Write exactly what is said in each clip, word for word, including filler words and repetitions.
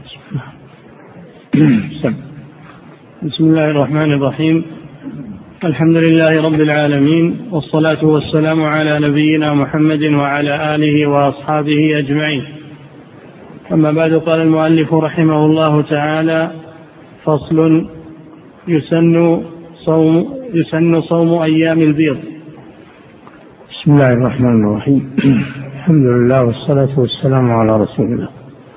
بسم الله الرحمن الرحيم. الحمد لله رب العالمين، والصلاة والسلام على نبينا محمد وعلى آله وأصحابه أجمعين. أما بعد، قال المؤلف رحمه الله تعالى: فصل: يسن صوم, يسن صوم أيام البيض. بسم الله الرحمن الرحيم. الحمد لله والصلاة والسلام على رسول الله.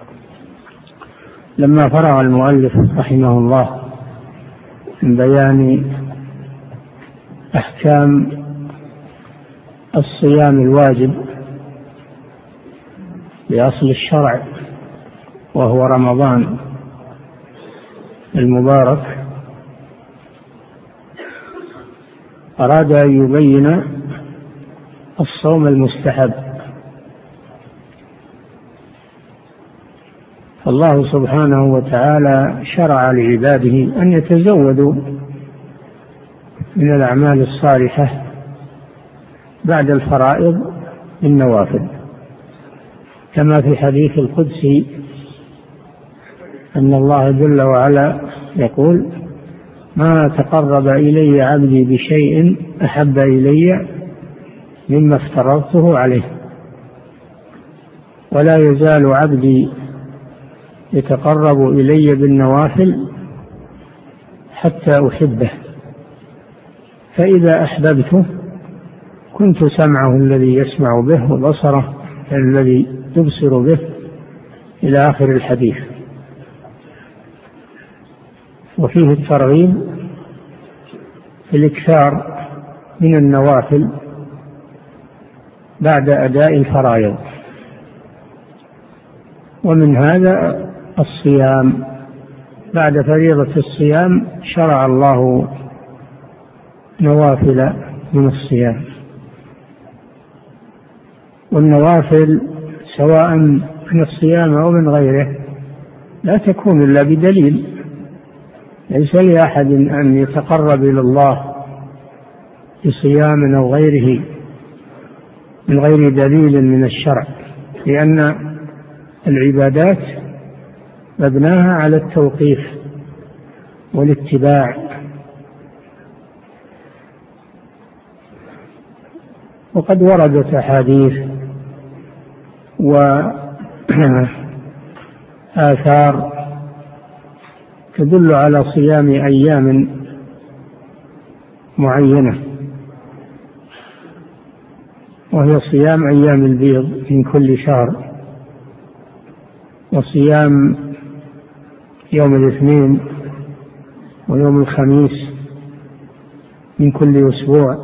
لما فرغ المؤلف رحمه الله من بيان أحكام الصيام الواجب بأصل الشرع وهو رمضان المبارك، أراد أن يبين الصوم المستحب. فالله سبحانه وتعالى شرع لعباده أن يتزودوا من الأعمال الصالحة بعد الفرائض بالنوافل، كما في حديث القدسي أن الله جل وعلا يقول: ما تقرب إلي عبدي بشيء أحب إلي مما افترضته عليه، ولا يزال عبدي يتقرب إلي بالنوافل حتى أحبه، فإذا أحببته كنت سمعه الذي يسمع به وبصره الذي يبصر به، إلى آخر الحديث. وفيه الترغيب في الإكثار من النوافل بعد أداء الفرائض، ومن هذا الصيام. بعد فريضة الصيام شرع الله نوافل من الصيام، والنوافل سواء من الصيام أو من غيره لا تكون إلا بدليل. ليس لأحد أن يتقرب إلى الله بصيام أو غيره من غير دليل من الشرع، لأن العبادات مبناها على التوقيف والاتباع. وقد وردت أحاديث وآثار تدل على صيام أيام معينة، وهي صيام أيام البيض من كل شهر، وصيام يوم الاثنين ويوم الخميس من كل أسبوع،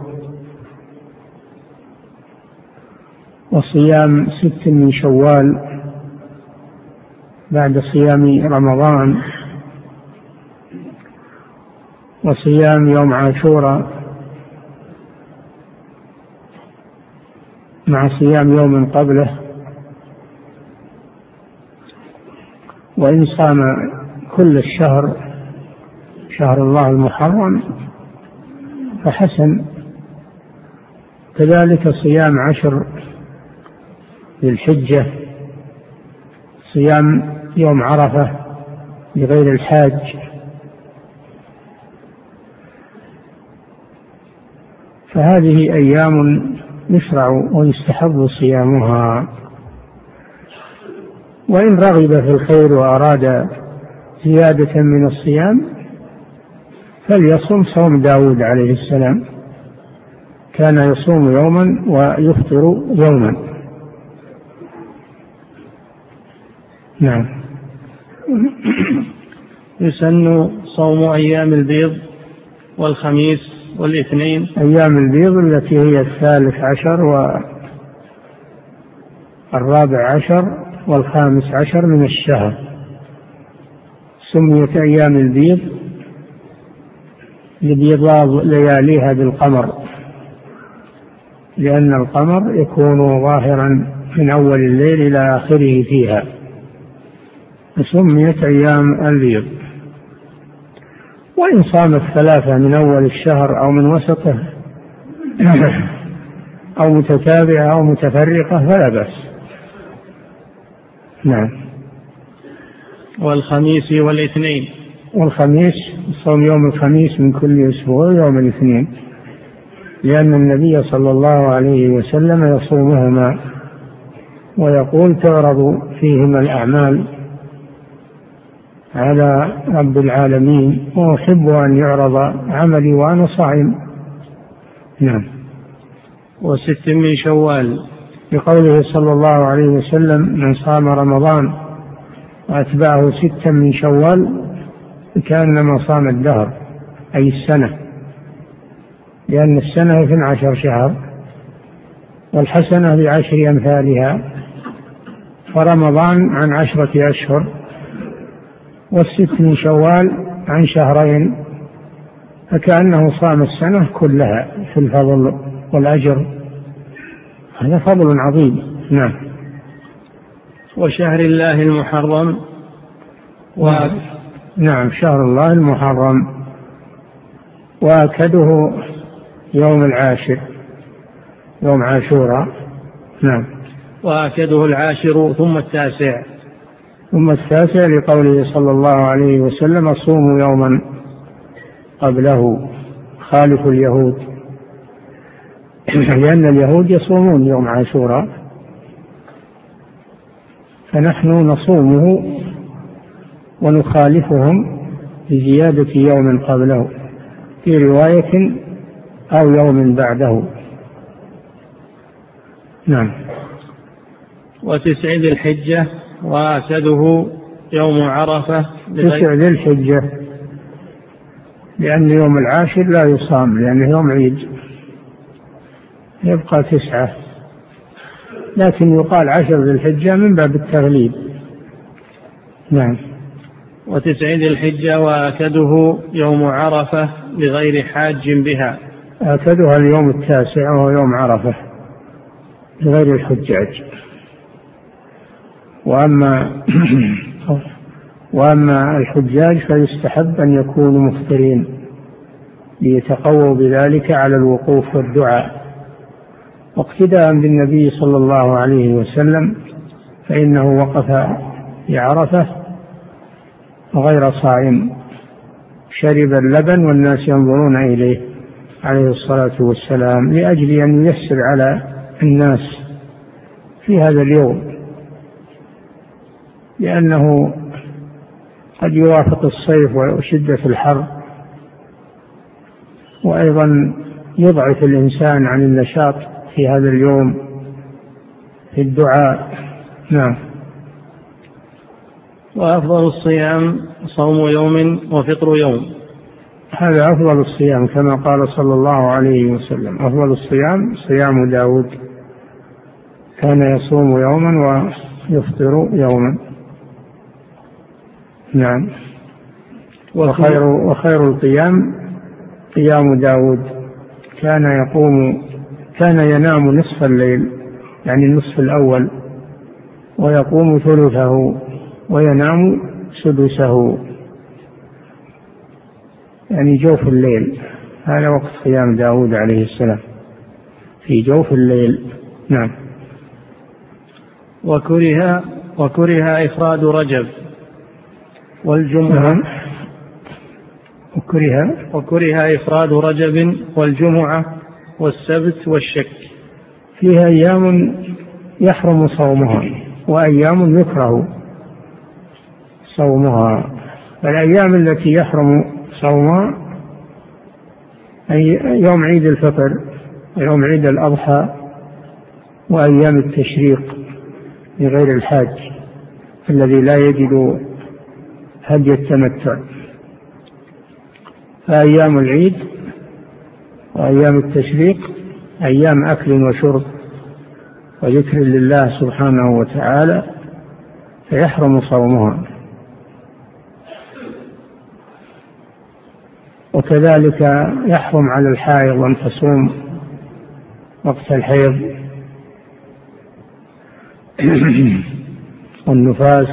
وصيام ست من شوال بعد صيام رمضان، وصيام يوم عاشوراء مع صيام يوم قبله. وإن صام كل الشهر شهر الله المحرم فحسن. كذلك صيام عشر ذي الحجة، صيام يوم عرفة لغير الحاج. فهذه أيام يشرع ويستحب صيامها. وإن رغب في الخير وأراد زيادة من الصيام فليصم صوم داود عليه السلام، كان يصوم يوما ويفطر يوما. نعم. يسن صوم أيام البيض والخميس والاثنين. أيام البيض التي هي الثالث عشر والرابع عشر والخامس عشر من الشهر سميت أيام البيض لبيضاض لياليها بالقمر، لأن القمر يكون ظاهرا من أول الليل إلى آخره فيها، فسميت أيام البيض. وإن صامت ثلاثة من أول الشهر أو من وسطه أو متتابعة أو متفرقة فلا بأس. نعم. والخميس والاثنين. والخميس صوم يوم الخميس من كل أسبوع يوم الاثنين، لأن النبي صلى الله عليه وسلم يصومهما ويقول تعرض فيهما الأعمال على رب العالمين، وأحب أن يعرض عملي وأنا صائم. نعم. وست من شوال، بقوله صلى الله عليه وسلم من صام رمضان وأتبعه ستا من شوال كأنما صام الدهر، أي السنة، لأن السنة اثنا عشر شهر والحسنة بعشر أمثالها، فرمضان عن عشرة أشهر والست من شوال عن شهرين، فكأنه صام السنة كلها في الفضل والأجر، هذا فضل عظيم. نعم. وشهر الله المحرم و... نعم، شهر الله المحرم وأكده يوم العاشر، يوم عاشوراء. نعم. وأكده العاشر ثم التاسع. ثم التاسع لقوله صلى الله عليه وسلم صوموا يوما قبله خالف اليهود، لأن اليهود يصومون يوم عاشوراء فنحن نصومه ونخالفهم بزيادة يوم قبله في رواية أو يوم بعده. نعم. وتسع ذي الحجة وآكده يوم عرفة. تسع ذي الحجة لأن يوم العاشر لا يصام لأنه يوم عيد، يبقى تسعة، لكن يقال عشر ذي الحجة من باب التغليب. نعم. وتسع ذي الحجة وآكده يوم عرفة لغير حاج بها. آكدها اليوم التاسع وهو يوم عرفة لغير الحجاج. وأما وأما الحجاج فيستحب أن يكونوا مفطرين ليتقووا بذلك على الوقوف والدعاء، واقتداء بالنبي صلى الله عليه وسلم، فإنه وقف في عرفة غير صائم، شرب اللبن والناس ينظرون إليه عليه الصلاة والسلام، لأجل أن ييسر على الناس في هذا اليوم، لأنه قد يوافق الصيف وشدة الحر، وأيضا يضعف الإنسان عن النشاط في هذا اليوم في الدعاء. نعم. وأفضل الصيام صوم يوم وفطر يوم. هذا أفضل الصيام كما قال صلى الله عليه وسلم أفضل الصيام صيام داود، كان يصوم يوما ويفطر يوما. نعم. وخير, وخير القيام قيام داود، كان يقوم كان ينام نصف الليل يعني النصف الأول، ويقوم ثلثه وينام سدسه يعني جوف الليل، هذا وقت قيام داود عليه السلام في جوف الليل. نعم. وكره وكره إفراد رجب والجمعة. نعم. وكره وكره إفراد رجب والجمعة والسبت والشك. فيها أيام يحرم صومها وأيام يكره صومها، الأيام التي يحرم صومها أي يوم عيد الفطر ويوم عيد الأضحى وأيام التشريق لغير الحاج الذي لا يجد هدي التمتع، فأيام العيد وأيام التشريق أيام أكل وشرب وذكر لله سبحانه وتعالى فيحرم صومها. وكذلك يحرم على الحائض أن تصوم وقت الحيض والنفاس.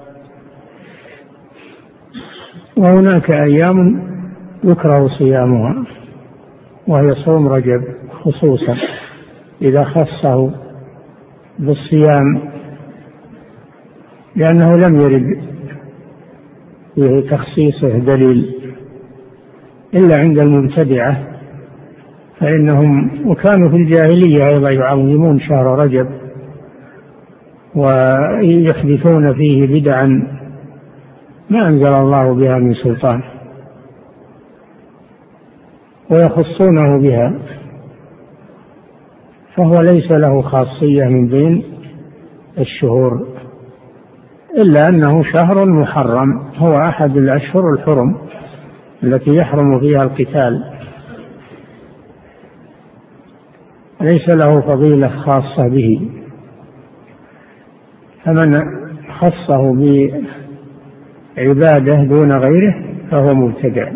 وهناك أيام يكره صيامها وهي صوم رجب خصوصا إذا خصه بالصيام، لأنه لم يرد فيه تخصيصه دليل، إلا عند المبتدعة فإنهم وكانوا في الجاهلية أيضا يعظمون شهر رجب ويحدثون فيه بدعا ما أنزل الله بها من سلطان ويخصونه بها، فهو ليس له خاصية من بين الشهور، إلا أنه شهر محرم، هو أحد الأشهر الحرم التي يحرم فيها القتال، ليس له فضيلة خاصة به، فمن خصه بعبادة دون غيره فهو مبتدع.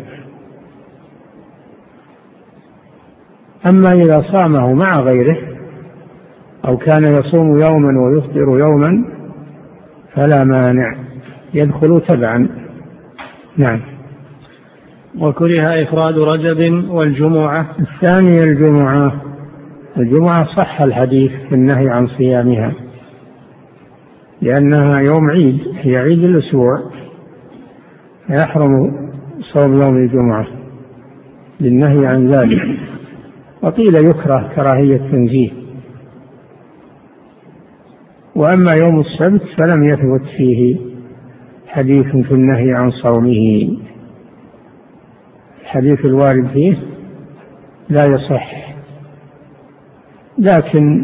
أما إذا صامه مع غيره أو كان يصوم يوما ويفطر يوما فلا مانع، يدخل تبعا. نعم. وكره إفراد رجب والجمعة. الثانية الجمعة، الجمعة صح الحديث في النهي عن صيامها لأنها يوم عيد، هي عيد الأسبوع، يحرم صوم يوم الجمعة للنهي عن ذلك، وقيل يكره كراهية تنزيه. وأما يوم السبت فلم يثبت فيه حديث في النهي عن صومه، الحديث الوارد فيه لا يصح، لكن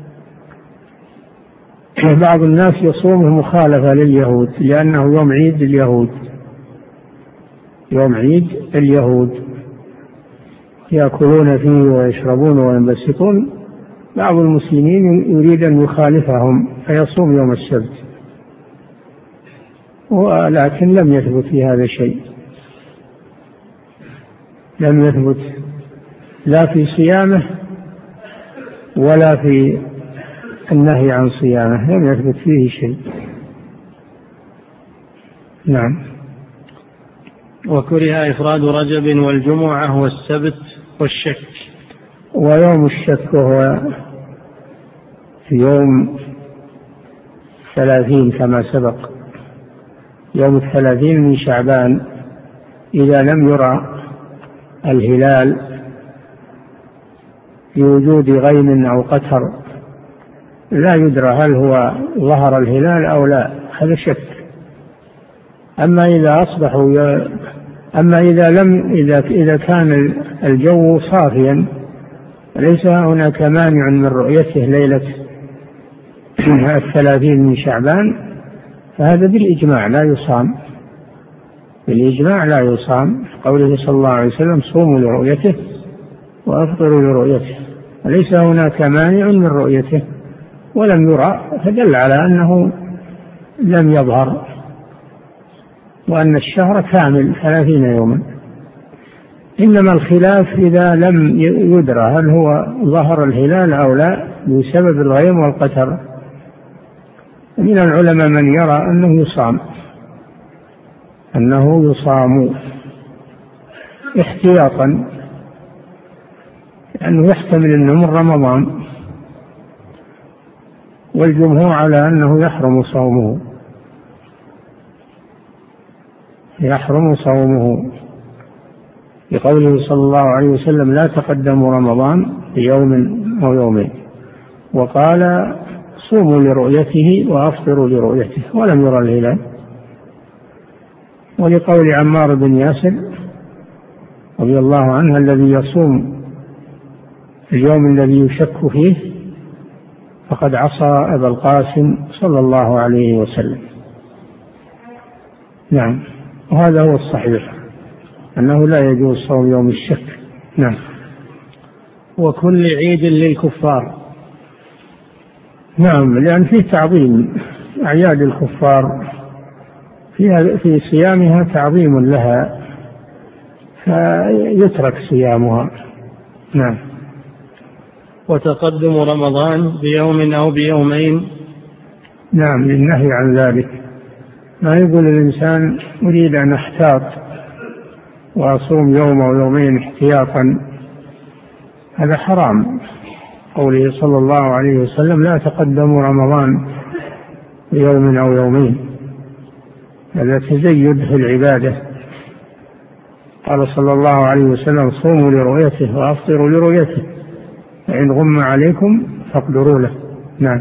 بعض الناس يصومه مخالفة لليهود لأنه يوم عيد اليهود، يوم عيد اليهود يأكلون فيه ويشربون وينبسطون، بعض المسلمين يريد أن يخالفهم فيصوم يوم السبت، ولكن لم يثبت في هذا شيء، لم يثبت لا في صيامه ولا في النهي عن صيامه، لم يثبت فيه شيء. نعم. وكره إفراد رجب والجمعة والسبت والشك. ويوم الشك هو في يوم ثلاثين كما سبق، يوم الثلاثين من شعبان إذا لم يرى الهلال في وجود غيم أو قتر لا يدرى هل هو ظهر الهلال أو لا، هذا شك. أما إذا أصبحوا ي... أما إذا لم إذا إذا كان الجو صافيا ليس هناك مانع من رؤيته ليلة الثلاثين من شعبان فهذا بالإجماع لا يصام، بالإجماع لا يصام، قوله صلى الله عليه وسلم صوموا لرؤيته وأفطروا لرؤيته، ليس هناك مانع من رؤيته ولم يرى، فدل على أنه لم يظهر وأن الشهر كامل ثلاثين يوما. إنما الخلاف إذا لم يدرى هل هو ظهر الهلال أو لا بسبب الغيم والقتر، من العلماء من يرى أنه يصام، أنه يصام احتياطا لأنه يحتمل أنه من رمضان، والجمهور على أنه يحرم صومه، يحرم صومه بقوله صلى الله عليه وسلم لا تقدموا رمضان بيوم أو يومين، وقال صوموا لرؤيته وأفطروا لرؤيته ولم يرى الهلال. ولقول عمار بن ياسر رضي الله عنه الذي يصوم اليوم الذي يشك فيه فقد عصى أبا القاسم صلى الله عليه وسلم. نعم. وهذا هو الصحيح أنه لا يجوز صوم يوم الشك. نعم. وكل عيد للكفار. نعم، لأن فيه تعظيم أعياد الكفار، فيها في صيامها تعظيم لها فيترك صيامها. نعم. وتقدم رمضان بيوم أو بيومين. نعم، للنهي عن ذلك، ما يقول الإنسان أريد أن أحتاط وأصوم يوم أو يومين احتياطا، هذا حرام. قوله صلى الله عليه وسلم لا تقدموا رمضان بيوم أو يومين، هذا تزيد في العبادة. قال صلى الله عليه وسلم صوموا لرؤيته وأفطروا لرؤيته، فإن غم عليكم فاقدروا له. نعم.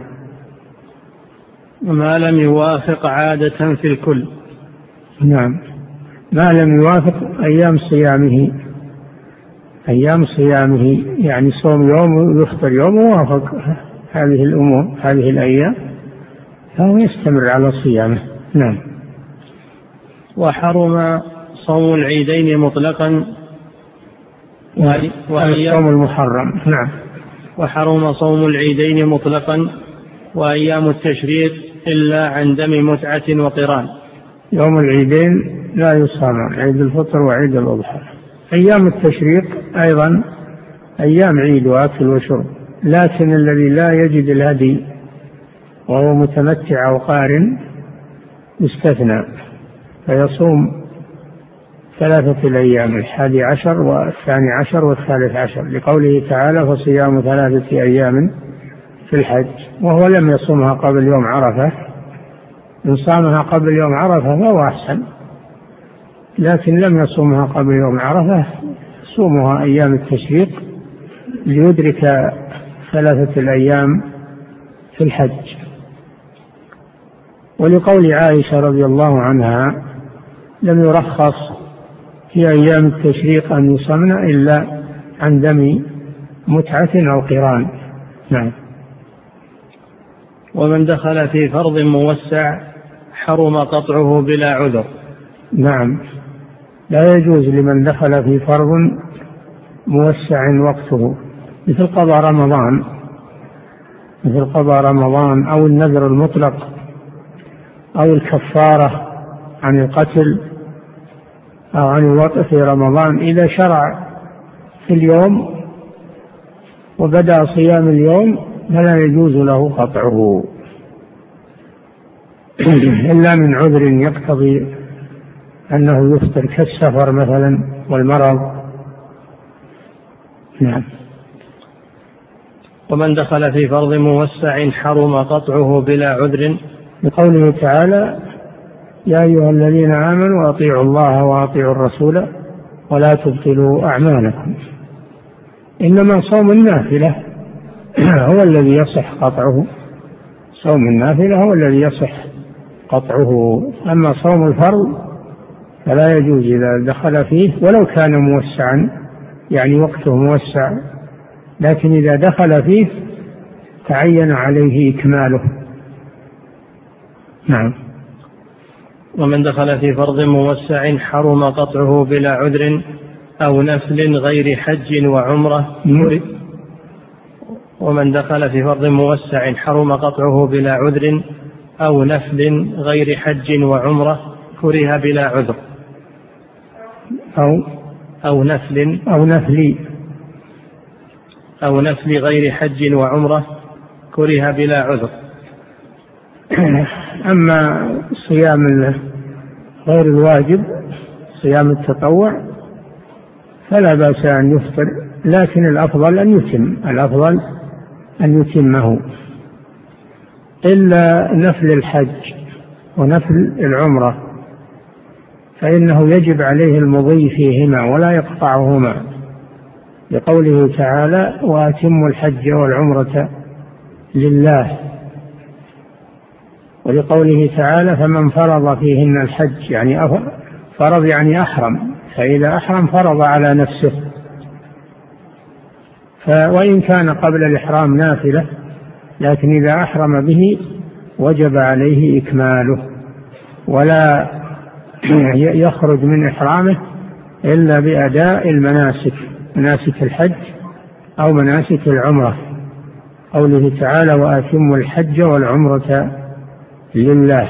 ما لم يوافق عادة في الكل. نعم، ما لم يوافق أيام صيامه، أيام صيامه يعني صوم يوم ويفطر يوم ووافق هذه الأمور هذه الأيام فهو يستمر على صيامه. نعم. وحرم صوم العيدين مطلقا وأيام المحرم. نعم. وحرم صوم العيدين مطلقا وأيام التشريق إلا عن دم متعة وقران. يوم العيدين لا يصام، عيد الفطر وعيد الأضحى. أيام التشريق أيضا أيام عيد وأكل وشرب، لكن الذي لا يجد الهدي وهو متمتع أو قارن يستثنى، فيصوم ثلاثة الأيام، الحادي عشر والثاني عشر والثالث عشر، لقوله تعالى فصيام ثلاثة أيام في الحج، وهو لم يصومها قبل يوم عرفة. إن صامها قبل يوم عرفة فهو أحسن، لكن لم يصومها قبل يوم عرفة صومها أيام التشريق ليدرك ثلاثة الأيام في الحج. ولقول عائشة رضي الله عنها لم يرخص في أيام التشريق أن يصمن إلا عن دم متعة أو قران. نعم. ومن دخل في فرض موسع حرم قطعه بلا عذر. نعم، لا يجوز لمن دخل في فرض موسع وقته، مثل قضاء رمضان مثل قضاء رمضان أو النذر المطلق أو الكفارة عن القتل أو عن الوطء في رمضان. إذا شرع في اليوم وبدأ صيام اليوم فلا يجوز له قطعه إلا من عذر يقتضي أنه يفطر كالسفر مثلا والمرض. نعم. ومن دخل في فرض موسع حرم قطعه بلا عذر، بقوله تعالى يا أيها الذين آمنوا أطيعوا الله وأطيعوا الرسول ولا تبطلوا أعمالكم. إنما صوم النافلة هو الذي يصح قطعه، صوم النافلة هو الذي يصح قطعه، أما صوم الفرض فلا يجوز إذا دخل فيه ولو كان موسعا، يعني وقته موسع، لكن إذا دخل فيه تعين عليه إكماله. نعم. ومن دخل في فرض موسع حرم قطعه بلا عذر أو نفل غير حج وعمرة. ومن دخل في فرض موسع حرم قطعه بلا عذر أو نفل غير حج وعمرة كره بلا عذر. أو أو نفل أو نفل أو نفل غير حج وعمرة كره بلا عذر. أما صيام غير الواجب صيام التطوع فلا بأس أن يفطر، لكن الأفضل أن يتم الأفضل أن يتمه، إلا نفل الحج ونفل العمرة فإنه يجب عليه المضي فيهما ولا يقطعهما، لقوله تعالى وأتموا الحج والعمرة لله، ولقوله تعالى فمن فرض فيهن الحج، يعني فرض يعني أحرم، فإذا أحرم فرض على نفسه، وإن كان قبل الإحرام نافلة لكن إذا أحرم به وجب عليه إكماله، ولا يخرج من إحرامه إلا بأداء المناسك، مناسك الحج أو مناسك العمرة، قوله تعالى وأتموا الحج والعمرة لله،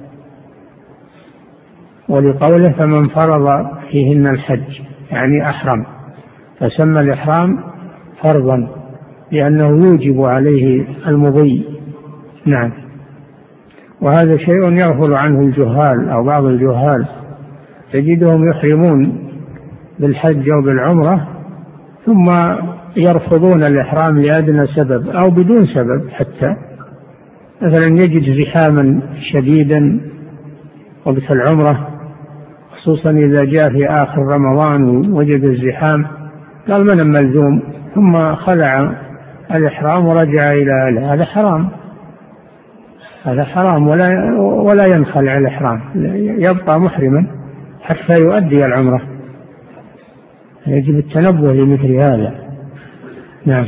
ولقوله فمن فرض فيهن الحج يعني أحرم، فسمى الإحرام فرضا لأنه يوجب عليه المضي. نعم. وهذا شيء يغفل عنه الجهال أو بعض الجهال، تجدهم يحرمون بالحج أو بالعمرة ثم يرفضون الإحرام لأدنى سبب أو بدون سبب، حتى مثلا يجد زحاما شديدا وقت العمرة، خصوصا إذا جاء في آخر رمضان ووجد الزحام قال من الملزوم، ثم خلع الإحرام ورجع إلى أهله. هذا حرام، هذا حرام، ولا ولا ينخلع الإحرام، يبقى محرما حتى يؤدي العمرة. يجب التنبه لمثل هذا. نعم.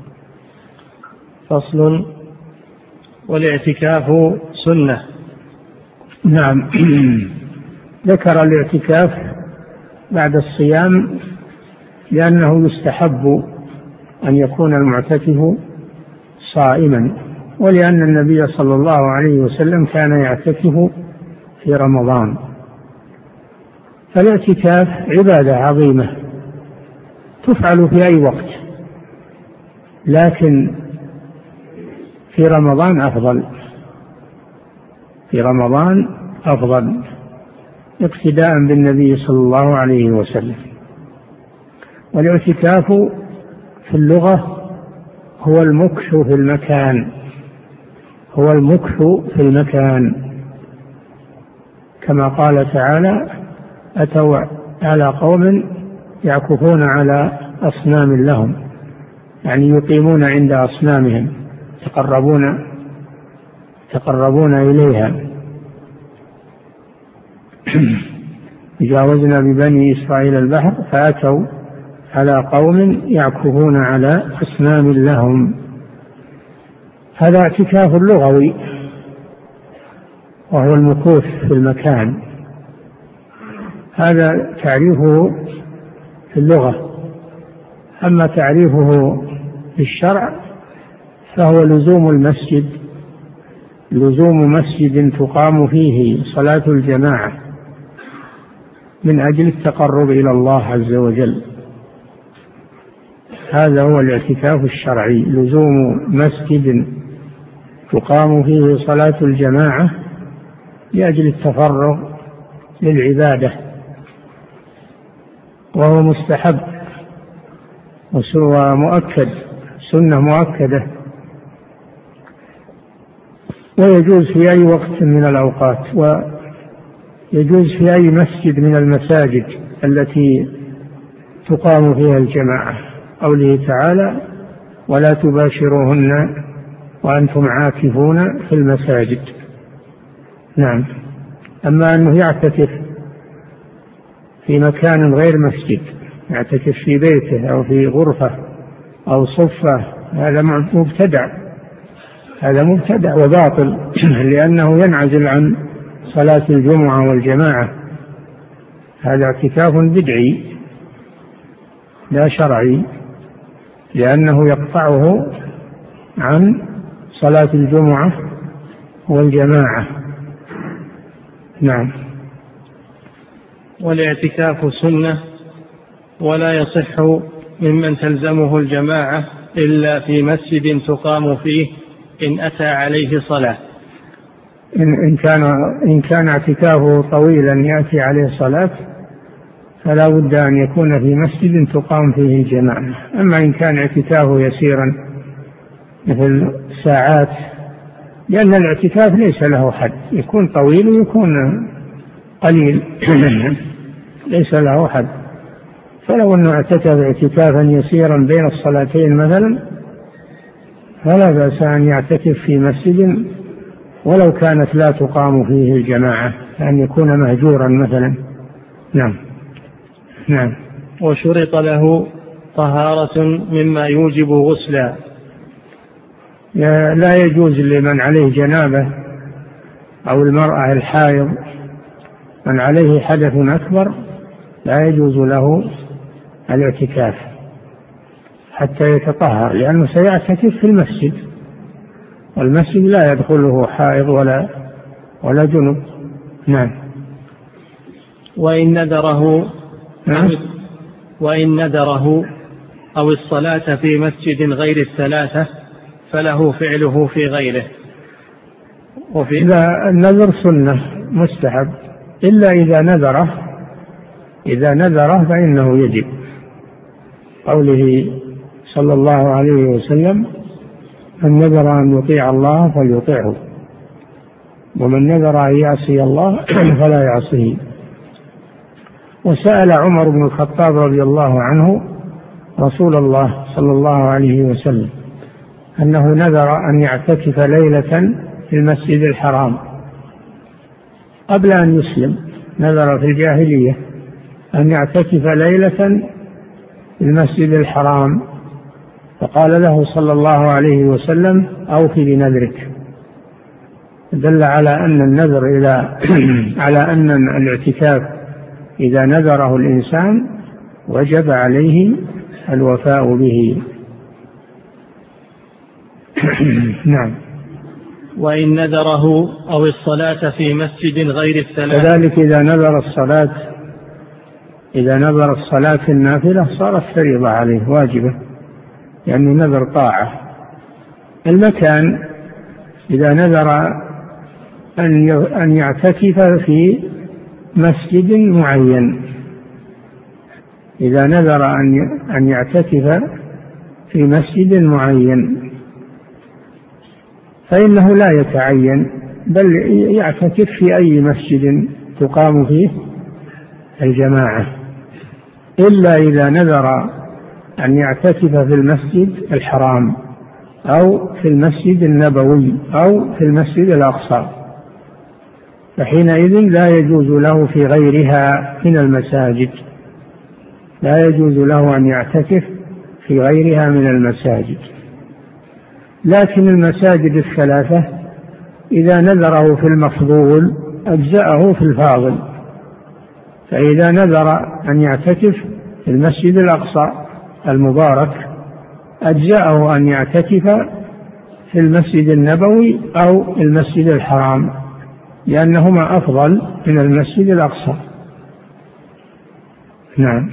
فصل: والاعتكاف سنة. نعم. ذكر الاعتكاف بعد الصيام لأنه يستحب أن يكون المعتكف صائما، ولأن النبي صلى الله عليه وسلم كان يعتكف في رمضان. فالاعتكاف عبادة عظيمة تفعل في أي وقت، لكن في رمضان أفضل، في رمضان أفضل اقتداء بالنبي صلى الله عليه وسلم. والاعتكاف في اللغة هو المكث في المكان، هو المكث في المكان، كما قال تعالى: أتوا على قوم يعكفون على أصنام لهم، يعني يقيمون عند أصنامهم، يتقربون يتقربون إليها. جاوزنا ببني إسرائيل البحر فأتوا على قوم يعكفون على أصنام لهم. هذا اعتكاف لغوي وهو المكوث في المكان، هذا تعريفه في اللغة. أما تعريفه في الشرع فهو لزوم المسجد، لزوم مسجد تقام فيه صلاة الجماعة من أجل التقرب إلى الله عز وجل. هذا هو الاعتكاف الشرعي، لزوم مسجد تقام فيه صلاة الجماعة لأجل التفرغ للعبادة، وهو مستحب ومؤكد، سنة مؤكدة، ويجوز في أي وقت من الأوقات، ويجوز في أي مسجد من المساجد التي تقام فيها الجماعة. قوله تعالى: ولا تباشروهن وأنتم عاكفون في المساجد. نعم. أما أنه يعتكف في مكان غير مسجد، يعتكف في بيته أو في غرفة أو صفة، هذا مبتدع، هذا مبتدع وباطل، لأنه ينعزل عن صلاة الجمعة والجماعة. هذا اعتكاف بدعي لا شرعي، لأنه يقطعه عن صلاة الجمعة والجماعة. نعم. والاعتكاف سنة، ولا يصح ممن تلزمه الجماعة إلا في مسجد تقام فيه إن أتى عليه صلاة. إن كان إن كان اعتكافه طويلا يأتي عليه صلاة فلا بد أن يكون في مسجد تقام فيه الجماعة. أما إن كان اعتكافه يسيرا مثل ساعات، لأن الاعتكاف ليس له حد، يكون طويل ويكون قليل ليس له حد. فلو أنه اعتكف اعتكافا يسيرا بين الصلاتين مثلا فلا بأس أن يعتكف في مسجد ولو كانت لا تقام فيه الجماعة، أن يكون مهجورا مثلا. نعم. نعم. وشرط له طهارة مما يوجب غسلا. لا يجوز لمن عليه جنابة أو المرأة الحائض، من عليه حدث أكبر لا يجوز له الاعتكاف حتى يتطهر، لأنه سيعتكف في المسجد، والمسجد لا يدخله حائض ولا ولا جنب. نعم. وإن نذره نعم. وإن نذره أو الصلاة في مسجد غير الثلاثة فله فعله في غيره. وفي لا، النذر سنة مستحب، إلا إذا نذره إذا نذره فإنه يجب. قوله صلى الله عليه وسلم: من نذر أن يطيع الله فليطيعه. ومن نذر أن يعصي الله فلا يعصيه. وسأل عمر بن الخطاب رضي الله عنه رسول الله صلى الله عليه وسلم أنه نذر أن يعتكف ليلة في المسجد الحرام قبل أن يسلم، نذر في الجاهلية أن يعتكف ليلة في المسجد الحرام، فقال له صلى الله عليه وسلم أوفي بنذرك، دل على أن النذر إلى على أن الاعتكاف إذا نذره الإنسان وجب عليه الوفاء به. نعم. وإن نذره أو الصلاة في مسجد غير الثلاث. كذلك إذا نذر الصلاة إذا نذر الصلاة النافلة صارت فريضة عليه واجبة، يعني نذر طاعة. المكان إذا نذر أن يعتكف في مسجد معين، إذا نذر أن يعتكف في مسجد معين فإنه لا يتعين، بل يعتكف في أي مسجد تقام فيه الجماعة، إلا إذا نذر أن يعتكف في المسجد الحرام أو في المسجد النبوي أو في المسجد الأقصى، فحينئذ لا يجوز له في غيرها من المساجد، لا يجوز له أن يعتكف في غيرها من المساجد. لكن المساجد الثلاثة إذا نذره في المفضول أجزأه في الفاضل، فإذا نذر أن يعتكف في المسجد الأقصى المبارك أجزأه أن يعتكف في المسجد النبوي أو المسجد الحرام، لأنهما أفضل من المسجد الأقصى. نعم.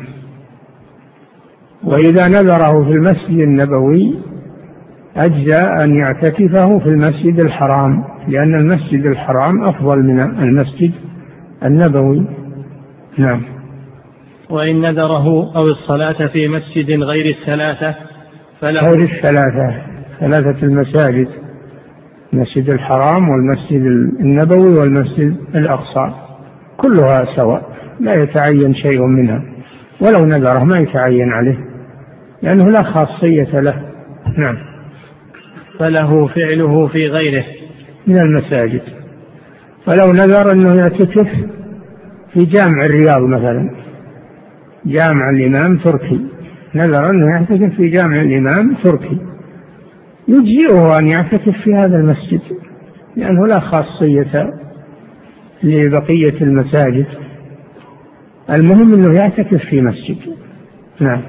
وإذا نذره في المسجد النبوي أجزأ أن يعتكفه في المسجد الحرام، لأن المسجد الحرام أفضل من المسجد النبوي. نعم. وإن نذره أو الصلاة في مسجد غير الثلاثة فله غير الثلاثة ثلاثة المساجد، المسجد الحرام والمسجد النبوي والمسجد الأقصى كلها سواء، لا يتعين شيء منها، ولو نذره ما يتعين عليه لأنه لا خاصية له. نعم. فله فعله في غيره من المساجد، فلو نذر أنه يعتكف في جامع الرياض مثلا، جامع الإمام تركي، نذر أنه يعتكف في جامع الإمام تركي، يجزئه أن يعتكف في هذا المسجد لأنه لا خاصية لبقية المساجد، المهم أنه يعتكف في مسجد. نعم.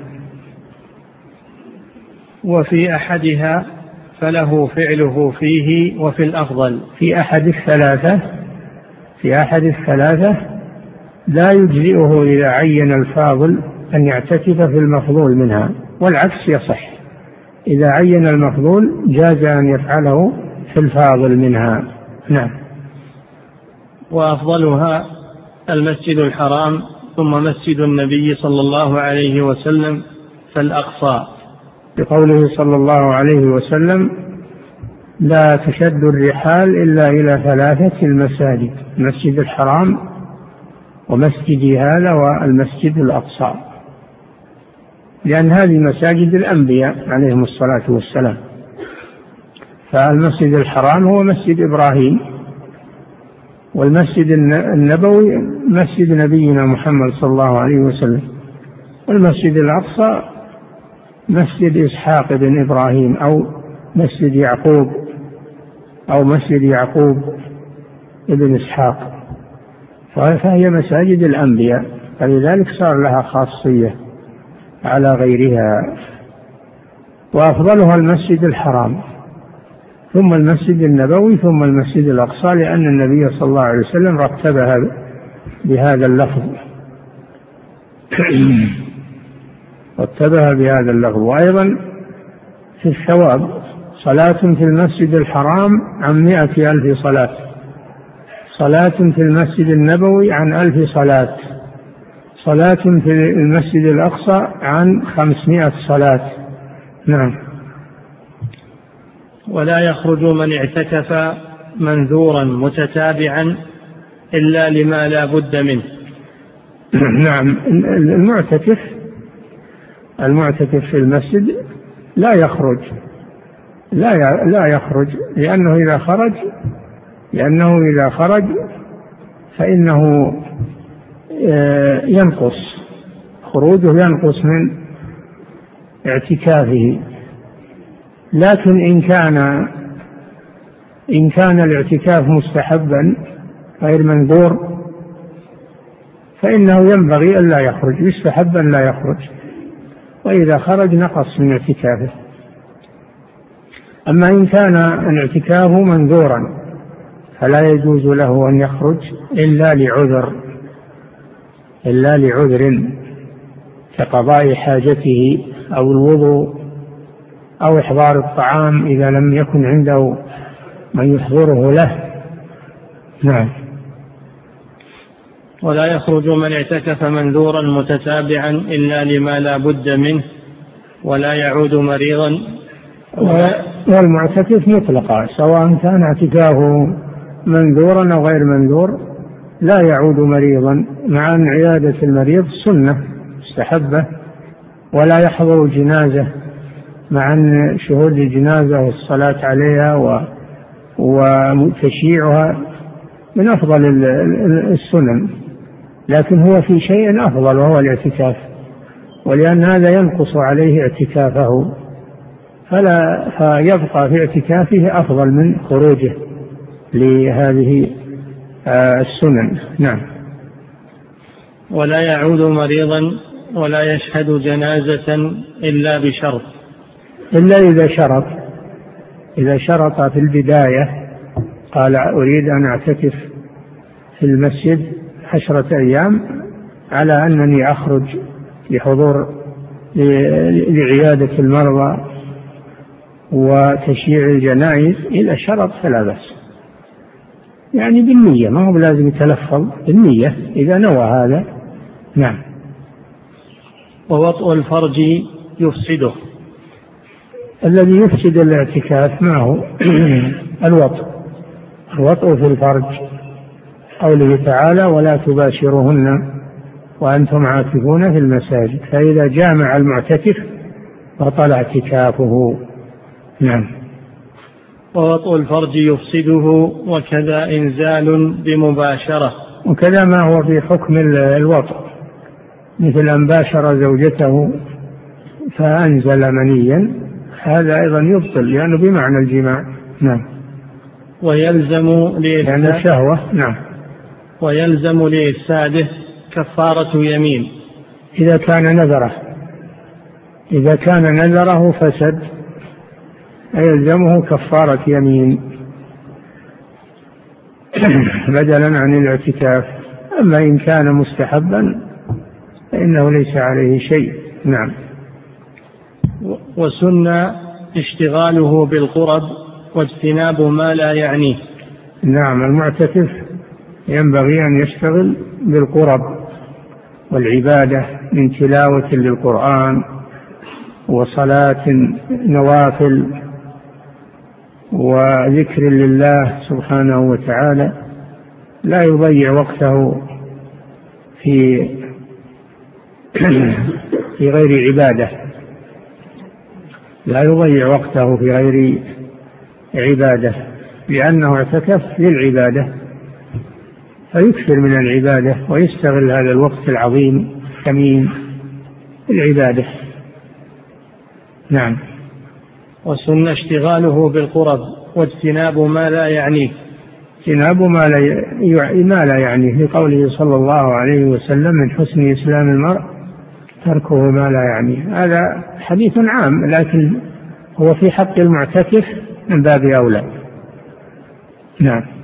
وفي أحدها فله فعله فيه وفي الأفضل. في أحد الثلاثة في أحد الثلاثة لا يجزئه إذا عين الفاضل أن يعتكف في المفضول منها، والعكس يصح، إذا عين المفضول جاز أن يفعله في الفاضل منها. نعم. وأفضلها المسجد الحرام ثم مسجد النبي صلى الله عليه وسلم فالأقصى، بقوله صلى الله عليه وسلم لا تشد الرحال إلا إلى ثلاثة المساجد، المسجد الحرام ومسجدي هذا والمسجد الأقصى، لأن هذه مساجد الأنبياء عليهم الصلاة والسلام. فالمسجد الحرام هو مسجد إبراهيم، والمسجد النبوي مسجد نبينا محمد صلى الله عليه وسلم، والمسجد الأقصى مسجد إسحاق بن إبراهيم أو مسجد يعقوب أو مسجد يعقوب ابن إسحاق، فهي مساجد الأنبياء، فلذلك صار لها خاصية على غيرها. وأفضلها المسجد الحرام ثم المسجد النبوي ثم المسجد الأقصى، لأن النبي صلى الله عليه وسلم رتبها بهذا اللفظ رتبها بهذا اللفظ. وأيضا في الثواب صلاة في المسجد الحرام عن مائة ألف صلاة، صلاة في المسجد النبوي عن ألف صلاة، صلاة في المسجد الأقصى عن خمسمائة صلاة. نعم. ولا يخرج من اعتكف منذورا متتابعا إلا لما لا بد منه. نعم. المعتكف المعتكف في المسجد لا يخرج لا لا يخرج لأنه إذا خرج لأنه إذا خرج فإنه ينقص خروجه ينقص من اعتكافه. لكن إن كان إن كان الاعتكاف مستحبا غير منذور فإنه ينبغي أن لا يخرج، يستحب أن لا يخرج، وإذا خرج نقص من اعتكافه. أما إن كان الاعتكاف منذورا فلا يجوز له أن يخرج إلا لعذر إلا لعذر كقضاء حاجته أو الوضوء أو إحضار الطعام إذا لم يكن عنده من يحضره له. نعم. ولا يخرج من اعتكف منذورا متتابعا إلا لما لا بد منه، ولا يعود مريضا. والمعتكف مطلقا سواء كان اعتكافه منذورا أو غير منذور لا يعود مريضا، مع أن عيادة المريض سنة مستحبة، ولا يحضر الجنازة، مع أن شهود الجنازة والصلاة عليها وتشييعها من أفضل السنن، لكن هو في شيء أفضل وهو الاعتكاف، ولأن هذا ينقص عليه اعتكافه فلا فيبقى في اعتكافه أفضل من خروجه لهذه السنن. نعم. ولا يعود مريضا ولا يشهد جنازة إلا بشرط إلا إذا شرط إذا شرط في البداية قال أريد أن أعتكف في المسجد عشرة أيام على أنني أخرج لحضور لعيادة المرضى وتشييع الجنائز، إذا شرط فلا بأس، يعني بالنية، ما هو لازم يتلفظ بالنية إذا نوى هذا. نعم. ووطء الفرج يفسده. الذي يفسد الاعتكاف ما هو؟ الوطء الوطء في الفرج، قوله تعالى ولا تباشرهن وأنتم عاكفون في المساجد، فإذا جامع المعتكف بطل اعتكافه. نعم. ووطء الفرج يفسده، وكذا إنزال بمباشرة، وكذا ما هو في حكم الوطء، مثل أن باشر زوجته فأنزل منيا، هذا أيضا يبطل لأنه بمعنى الجماع. نعم. ويلزم لأن الشهوة. نعم. ويلزم لإفساده كفارة يمين إذا كان نذره إذا كان نذره فسد يلزمه كفارة يمين بدلا عن الاعتكاف. أما إن كان مستحبا فإنه ليس عليه شيء. نعم. وسن اشتغاله بالقرب واجتناب ما لا يعنيه. نعم. المعتكف ينبغي أن يشتغل بالقرب والعبادة من تلاوة للقرآن وصلاة نوافل وذكر لله سبحانه وتعالى، لا يضيع وقته في في غير عبادة لا يضيع وقته في غير عبادة لأنه اعتكف للعبادة، فيكثر من العبادة ويستغل هذا الوقت العظيم الثمين العبادة. نعم. وسن اشتغاله بالقرب واجتناب ما لا يعنيه. اجتناب ما لا ما لا يعنيه، لقوله صلى الله عليه وسلم من حسن إسلام المرء تركه ما لا يعنيه. هذا حديث عام لكن هو في حق المعتكف من باب أولى. نعم.